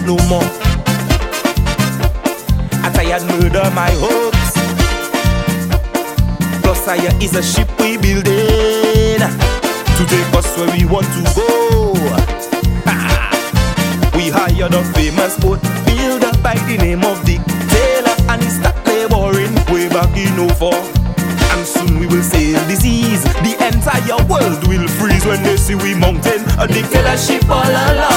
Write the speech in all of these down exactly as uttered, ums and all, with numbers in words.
no more. I tired murder my hopes. Plus higher is a ship we building to take us where we want to go. Ha! We hired a famous boat builder by the name of Dick Taylor, and he started laboring way back in oh four. And soon we will sail the seas. The entire world will freeze when they see we mountain a Dick Taylor ship all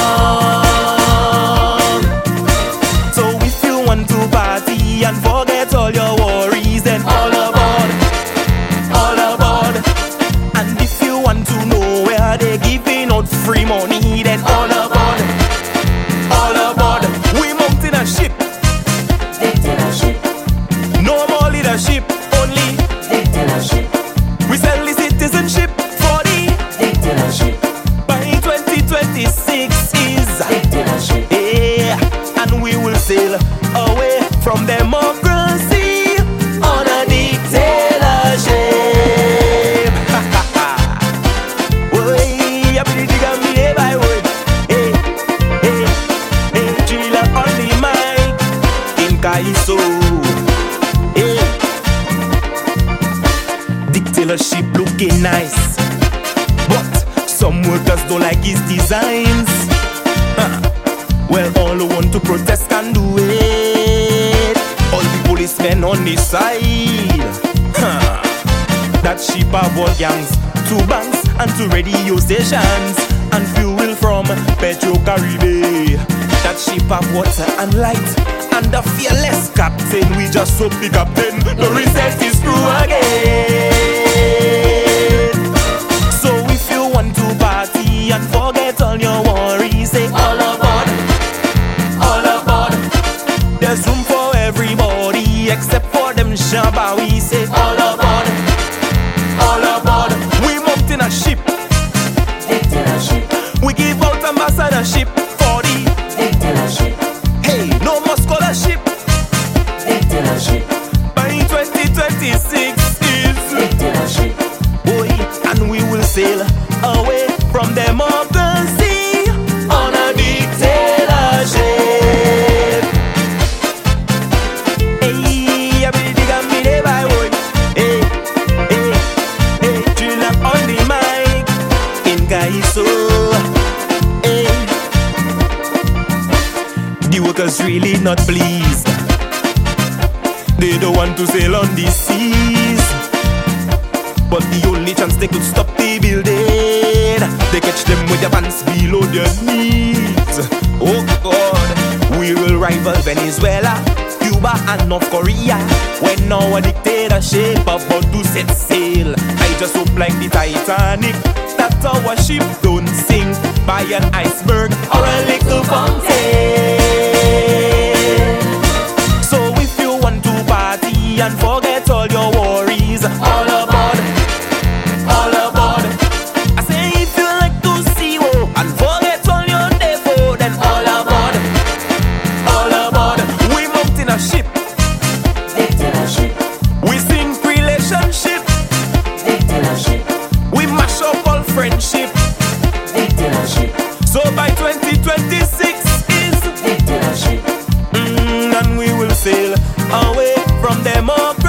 along. So if you want to party and forget all your worries, then all aboard, all aboard. And if you want to know where they're giving out free money, then all aboard, all aboard. We mountain a ship, Dick Taylor ship, no more leadership, only Dick Taylor ship, we sell the citizenship for the Dick Taylor ship, by twenty twenty-six is Dick Taylor ship, yeah, and we will sail away from democracy on a Dick Taylor ship. Oi, I believe you got me there by word. Hey, hey, hey, Chilla on the mic in Kaiso. Hey, Dick Taylor ship looking nice, but some workers don't like his designs. Huh. Well, all who want to protest can do it. All the policemen on the side. Huh. That ship avoid gangs to banks and to radio stations and fuel from Petro Caribe. That ship have water and light and the fearless captain. We just hope the captain don't reset his crew again. So if you want to party and forget all your worries, say all aboard, all aboard. There's room for everybody except for them shabba. We say all aboard, all aboard. We mountain a ship, Dick Taylor ship, we give out ambassadorship for the Dick Taylor ship, hey, no more scholarship. Dick Taylor ship, By twenty twenty-six is Dick Taylor ship, boy, and we will sail away from democracy on a Dick Taylor ship. Hey, I believe you got me there by word. Hey, hey, hey, Chilla on the mic in Kaiso. Hey, the workers really not pleased. They don't want to sail on the seas, but the only chance they could stop the building, they catch them with their pants below their knees. Oh God, we will rival Venezuela, Cuba and North Korea when our dictatorship about to set sail. I just hope like the Titanic that our ship don't sink by an iceberg or a little fountain. So if you want to party and forget all your worries, all aboard, all aboard. I say if you like to see oh, and forget all your devil, then all aboard, all aboard. We mountain a ship, Dick Taylor ship, we sing relationship, Dick Taylor ship, we mash up all friendship. Dick Taylor ship, So by twenty twenty-six is Dick Taylor ship, mm, and we will sail away from them up.